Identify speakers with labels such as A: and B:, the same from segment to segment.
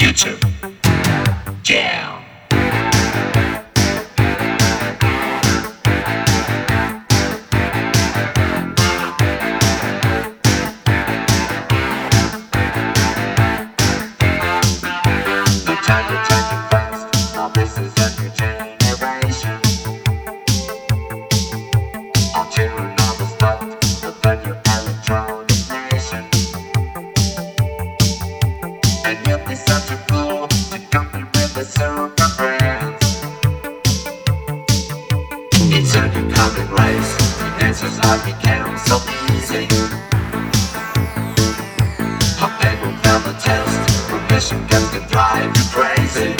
A: future. Yeah. The time to change it fast. Now this is a new generation. Until another start, the venue electronic nation. And you'll be such a fool to compete with the super brands. It's a new coming race. The answers are become so easy. How they will never test. Permission can drive you crazy.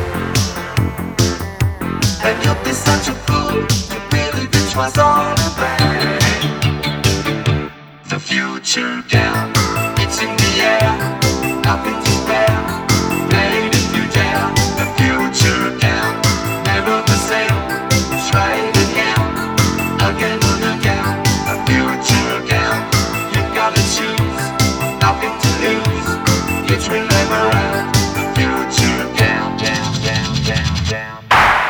A: And you'll be such a fool to believe it was all a plan. The future down, it's in the air. Nothing to spare. Made if you dare. The future down, never the same. Try it again and again. The future down, you gotta choose. Nothing to lose. It will never end. The future down, down, down, down, down.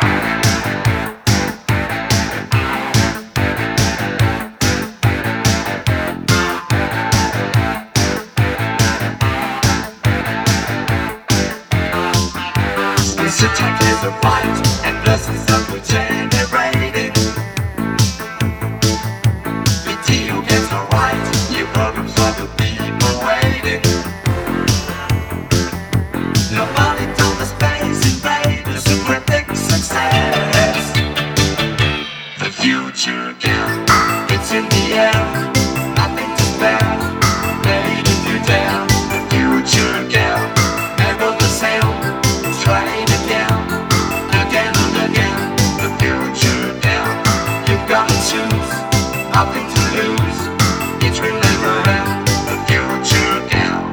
A: This attack is a fight, and blessings are generating. Video games are right, new programs for the people waiting. Nobody told the space invaders a great big success. The future down, it's in the air. Nothing to spare, made if you dare. The future down, never the same. Try it again and again. The future down, you've got to choose. Nothing to lose, it will never end. The future down.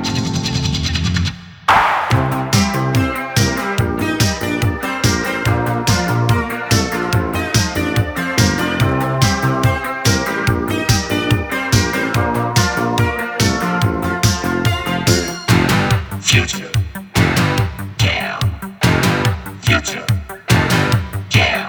A: Future down. Future down.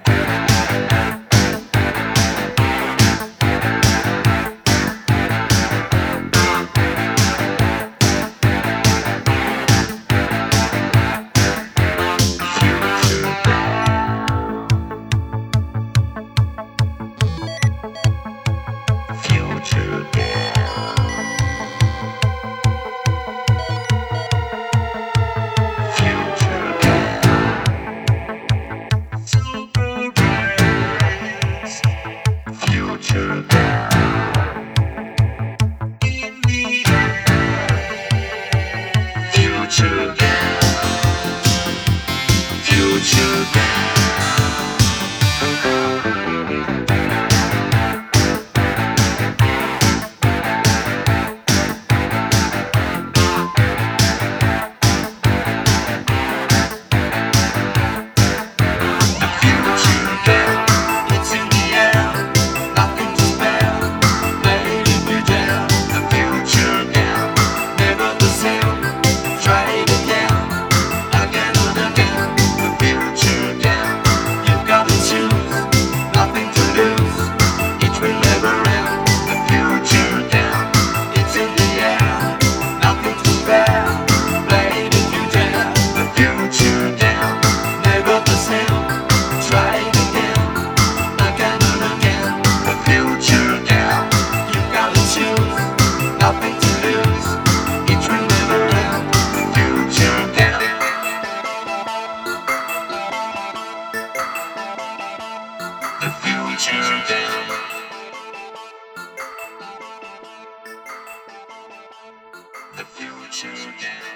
A: Future down. Future down. Super Brains. Future down. In the air. Future down. Future down. Nothing to lose, it will never end. The future down. The future down. The future down.